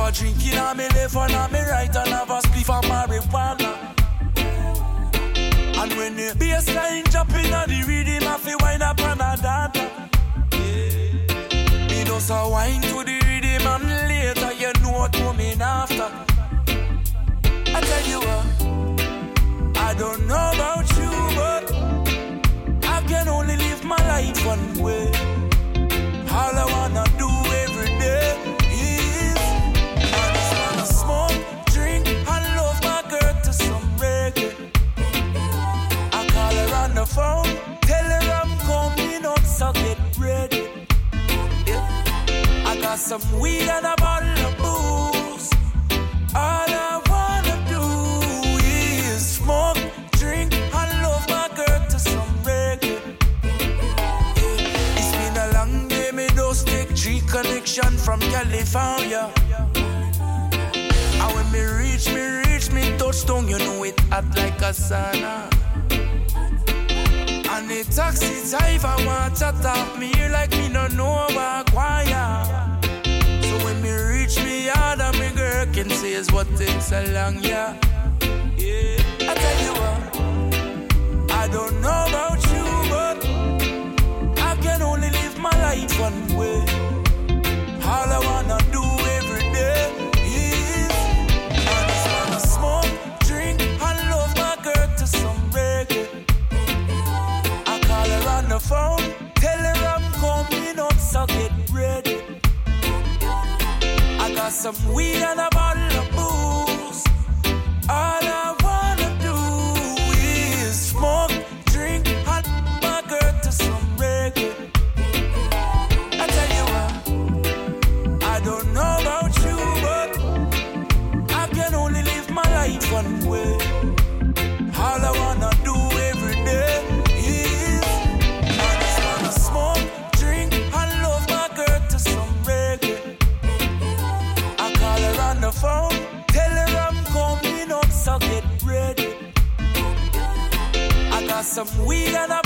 a drinking on me left and on me right, and have a spliff of marijuana. And when the bassline jumping on the rhythm, I feel wind up on a data. Me just a wine to the rhythm, and later you know what coming after. I tell you what, I don't know about you, but I can only live my life one way. All I wanna do every day is I just wanna smoke, drink, and love my girl to some reggae. I call her on the phone, tell her I'm coming up, so get ready. Yeah. I got some weed and a bottle of booze. All I wanna do is smoke, drink, and love my girl to some reggae. Yeah. It's been a long day, me just take 3 connection from California. And when me reach me touchdown, you know it hot like a sauna. And the taxi driver want to talk me here like me no know about choir. So when me reach me yard and me girl can say is what takes so long, yeah. Yeah, I tell you what, I don't know about you, but I can only live my life one way. All I wanna do every day is I just wanna smoke, drink, and love my girl to some reggae. I call her on the phone, tell her I'm coming up, so get ready. I got some weed and a bottle of booze. All I wanna do is smoke, drink, and my girl to some reggae. I tell you what, I don't know about you, but I can only live my life one way. All I wanna do every day is I just wanna smoke, drink, and love my girl to some reggae. I call her on the phone, tell her I'm coming up, so get ready. I got some weed and a